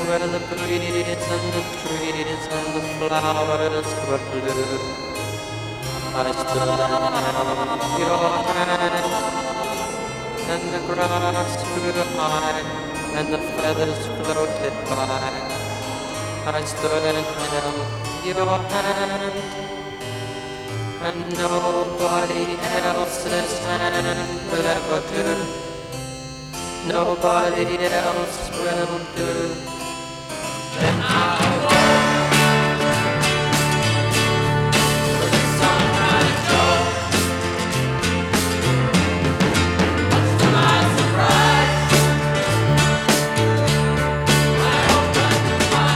where the breeze and the trees and the flowers were blue. I stood and held your hand, and the grass grew high, and the feathers floated by. I stood and held your hand, and nobody else's hand will ever do. Nobody else will do. Then I'll go with the sunrise show. Much to my surprise, I opened my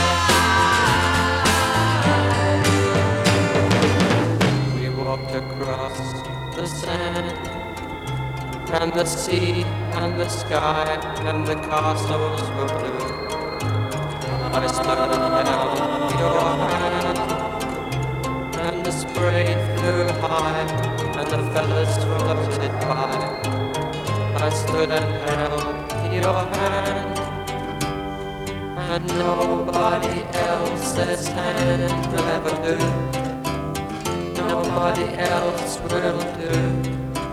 eyes. We walked across the sand, and the sea, and the sky, and the castles were blue. I stood and held your hand, and the spray flew high, and the feathers floated by. I stood and held your hand, and nobody else's hand will ever do. Nobody else will do.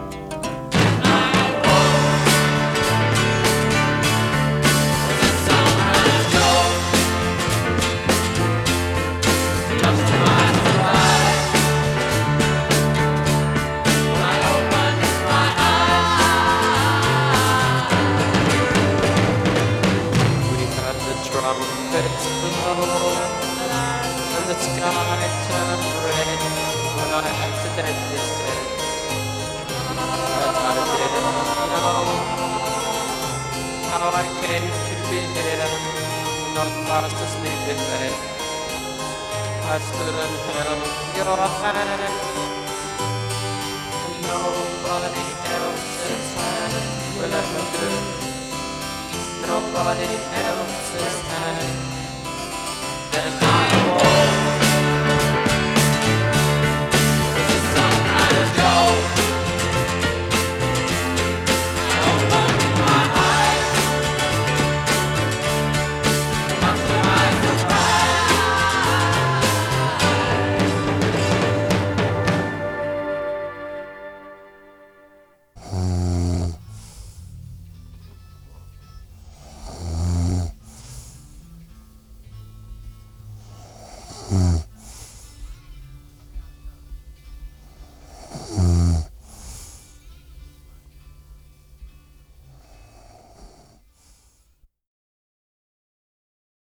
Trumpets blow, and the sky turned red when I accidentally said that I didn't know how I came to be here, not fast asleep in bed. I stood and held your hand, and nobody else's hand will ever do. Nobody else's